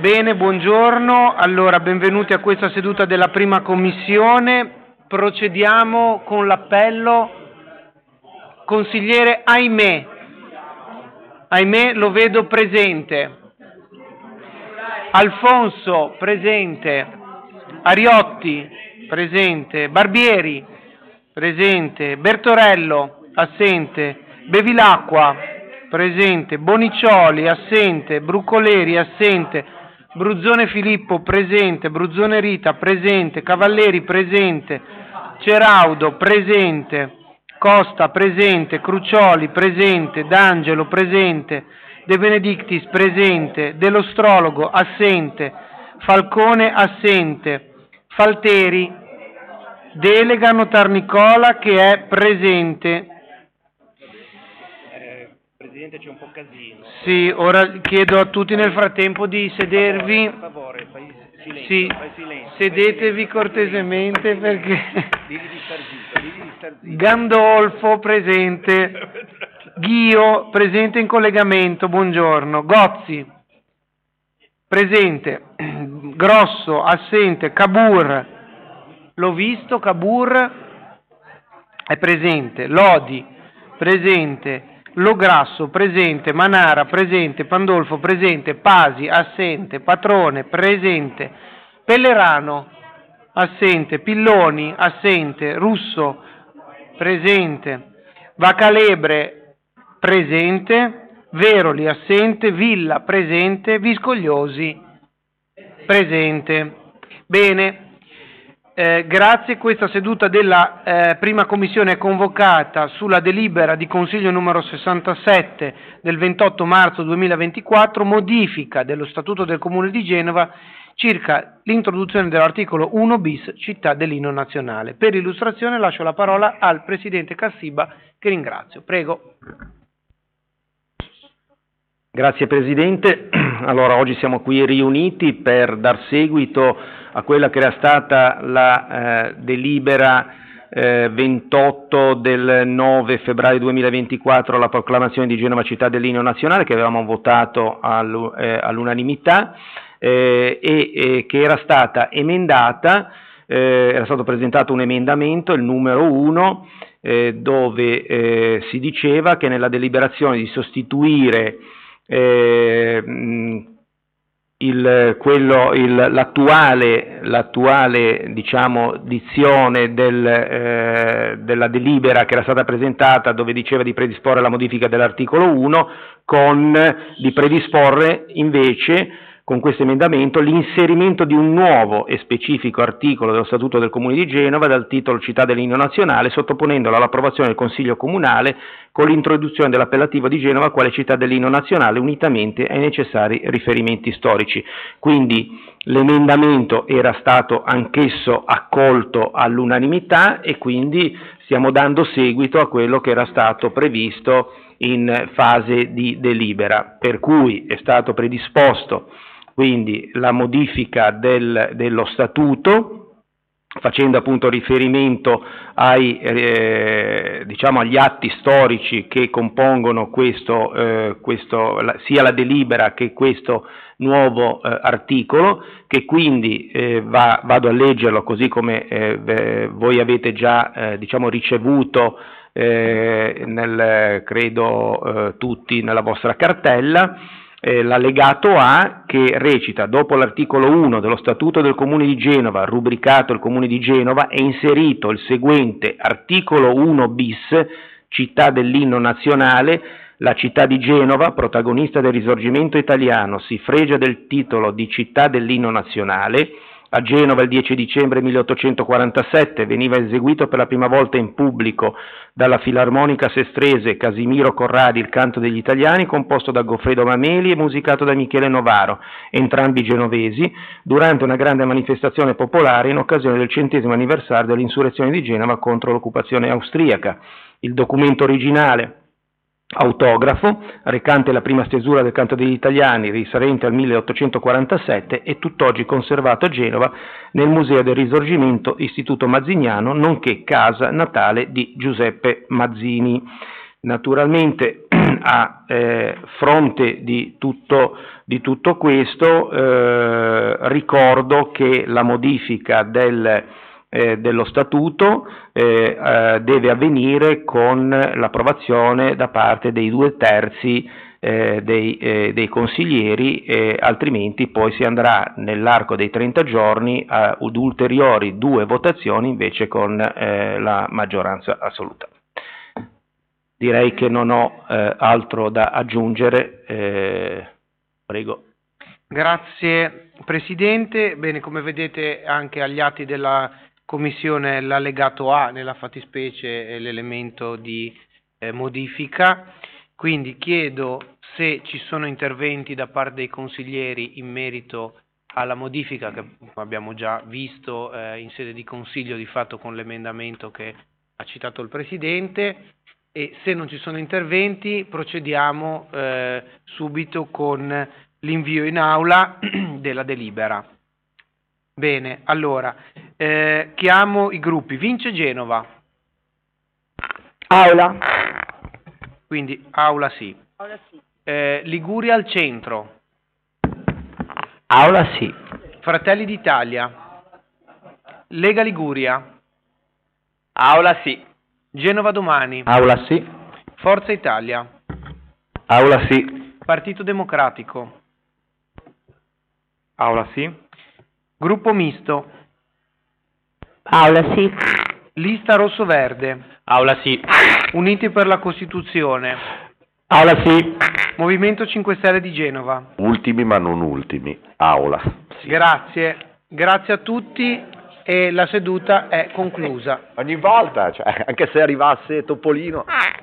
Bene, buongiorno. Allora, benvenuti a questa seduta della prima commissione. Procediamo con l'appello. Consigliere Ahimè. Ahimè, lo vedo presente. Alfonso, presente. Ariotti, presente. Barbieri, presente. Bertorello, assente. Bevilacqua, presente. Bonicioli, assente. Brucoleri, assente. Bruzzone Filippo, presente. Bruzzone Rita, presente. Cavalleri, presente. Ceraudo, presente. Costa, presente. Crucioli, presente. D'Angelo, presente. De Benedictis, presente. Dell'Ostrologo, assente. Falcone, assente. Falteri. Delega Notar Nicola, che è presente. Presidente, c'è un po' casino. Sì, ora chiedo a tutti nel frattempo di sedervi. Per favore, fai silenzio. Sì, fai silenzio. sedetevi cortesemente perché... Digli di star zitto. Gandolfo, presente. Ghio, presente in collegamento, buongiorno. Gozzi, presente. Grosso, assente. Cabur, l'ho visto, Cabur è presente. Lodi, presente. Lograsso, presente. Manara, presente. Pandolfo, presente. Pasi, assente. Patrone, presente. Pellerano, assente. Pilloni, assente. Russo, presente. Vacalebre, presente. Veroli, assente. Villa, presente. Viscogliosi, presente. Bene. Grazie. Questa seduta della prima commissione è convocata sulla delibera di Consiglio numero 67 del 28 marzo 2024, modifica dello Statuto del Comune di Genova circa l'introduzione dell'articolo 1 bis, città dell'inno nazionale. Per illustrazione lascio la parola al Presidente Cassiba, che ringrazio. Prego. Grazie Presidente. Allora, oggi siamo qui riuniti per dar seguito a quella che era stata la delibera 28 del 9 febbraio 2024, la proclamazione di Genova città dell'inno nazionale, che avevamo votato all'unanimità e che era stata emendata. Era stato presentato un emendamento, il numero 1, dove si diceva che nella deliberazione di sostituire l'attuale diciamo dizione della delibera che era stata presentata, dove diceva di predisporre la modifica dell'articolo 1, di predisporre invece con questo emendamento l'inserimento di un nuovo e specifico articolo dello Statuto del Comune di Genova dal titolo Città dell'inno nazionale, sottoponendolo all'approvazione del Consiglio Comunale con l'introduzione dell'appellativo di Genova quale città dell'inno nazionale unitamente ai necessari riferimenti storici. Quindi l'emendamento era stato anch'esso accolto all'unanimità e quindi stiamo dando seguito a quello che era stato previsto in fase di delibera, per cui è stato predisposto quindi la modifica dello statuto, facendo appunto riferimento agli atti storici che compongono sia la delibera che questo nuovo articolo, che quindi vado a leggerlo così come voi avete già ricevuto credo tutti nella vostra cartella. L'allegato A, che recita: dopo l'articolo 1 dello Statuto del Comune di Genova, rubricato il Comune di Genova, è inserito il seguente articolo 1 bis, città dell'inno nazionale. La città di Genova, protagonista del Risorgimento italiano, si fregia del titolo di città dell'inno nazionale. A Genova il 10 dicembre 1847 veniva eseguito per la prima volta in pubblico dalla Filarmonica Sestrese Casimiro Corradi il Canto degli Italiani, composto da Goffredo Mameli e musicato da Michele Novaro, entrambi genovesi, durante una grande manifestazione popolare in occasione del 100° anniversario dell'insurrezione di Genova contro l'occupazione austriaca. Il documento originale, autografo, recante la prima stesura del Canto degli Italiani, risalente al 1847, è tutt'oggi conservato a Genova nel Museo del Risorgimento Istituto Mazziniano, nonché casa natale di Giuseppe Mazzini. Naturalmente A fronte di tutto questo, ricordo che la modifica dello statuto deve avvenire con l'approvazione da parte dei 2/3 dei consiglieri, altrimenti poi si andrà nell'arco dei 30 giorni ad ulteriori 2 votazioni invece con la maggioranza assoluta. Direi che non ho altro da aggiungere, prego. Grazie Presidente. Bene, come vedete anche agli atti della Commissione l'allegato A nella fattispecie è l'elemento di modifica, quindi chiedo se ci sono interventi da parte dei consiglieri in merito alla modifica che abbiamo già visto in sede di Consiglio di fatto con l'emendamento che ha citato il Presidente, e se non ci sono interventi procediamo subito con l'invio in aula della delibera. Bene, allora chiamo i gruppi. Vince Genova. Aula. Quindi aula sì. Aula sì. Liguria al centro. Aula sì. Fratelli d'Italia. Lega Liguria. Aula sì. Genova Domani. Aula sì. Forza Italia. Aula sì. Partito Democratico. Aula sì. Gruppo Misto. Aula sì. Lista Rosso Verde. Aula sì. Uniti per la Costituzione. Aula sì. Movimento 5 Stelle di Genova. Ultimi ma non ultimi. Aula. Sì. Grazie. Grazie a tutti e la seduta è conclusa. Ogni volta, cioè, anche se arrivasse Topolino.